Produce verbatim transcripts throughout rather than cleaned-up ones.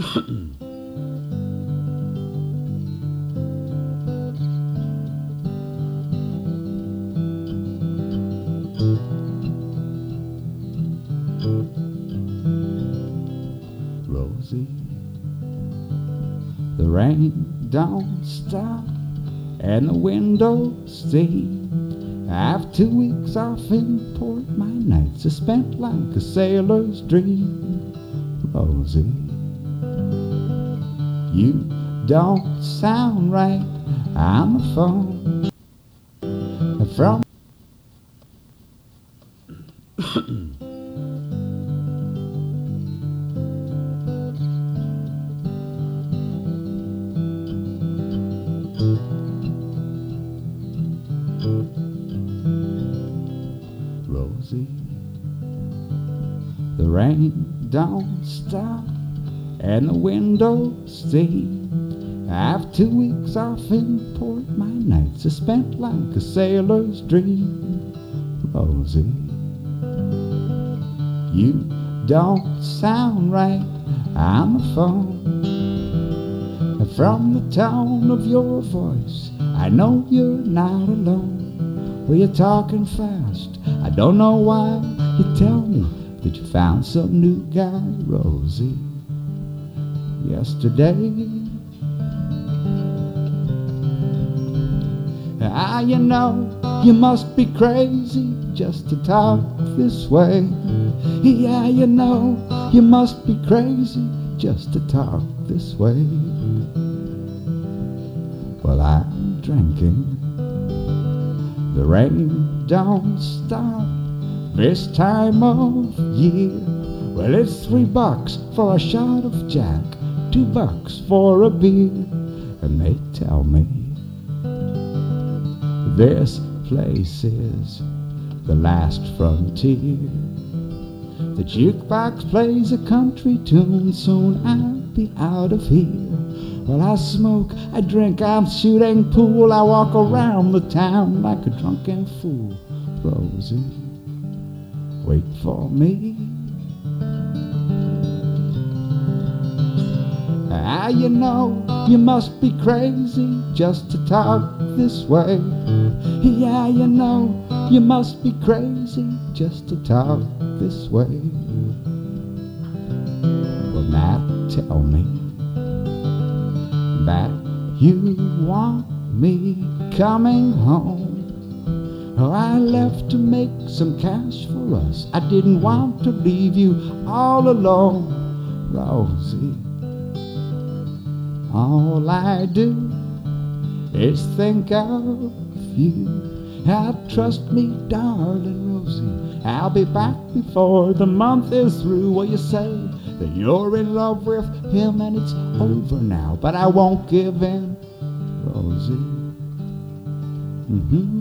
Rosie, the rain don't stop and the windows stay. I've two weeks off in port, my nights are spent like a sailor's dream. Rosie, you don't sound right on the phone. From Rosie, the rain don't stop and the windows stay. I've two weeks off in port, my nights are spent like a sailor's dream. Rosie, you don't sound right on the phone. From the tone of your voice, I know you're not alone. Well, you're talking fast, I don't know why. You tell me that you found some new guy, Rosie, yesterday. Ah, you know, you must be crazy just to talk this way. Yeah, you know, you must be crazy just to talk this way. Well, I'm drinking, the rain don't stop this time of year. Well, it's three bucks for a shot of Jack, two bucks for a beer. And they tell me this place is the last frontier. The jukebox plays a country tune, soon I'll be out of here. Well, I smoke, I drink, I'm shooting pool, I walk around the town like a drunken fool. Rosie, wait for me. Ah, you know, you must be crazy just to talk this way. Yeah, you know, you must be crazy just to talk this way. Well, now tell me that you want me coming home. Oh, I left to make some cash for us. I didn't want to leave you all alone, Rosie. All I do is think of you. Now trust me, darling Rosie, I'll be back before the month is through. Well, you say that you're in love with him and it's over now, but I won't give in, Rosie. Mm-hmm.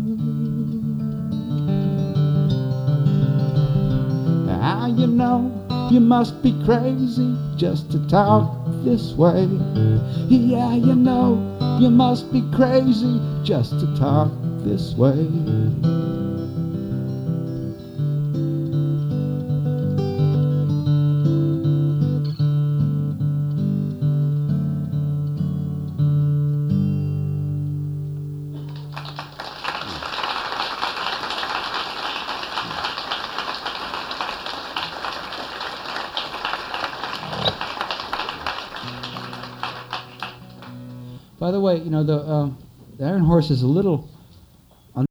Now you know you must be crazy just to talk this way. Yeah, you know you must be crazy just to talk this way. By the way, you know, the, uh, the Iron Horse is a little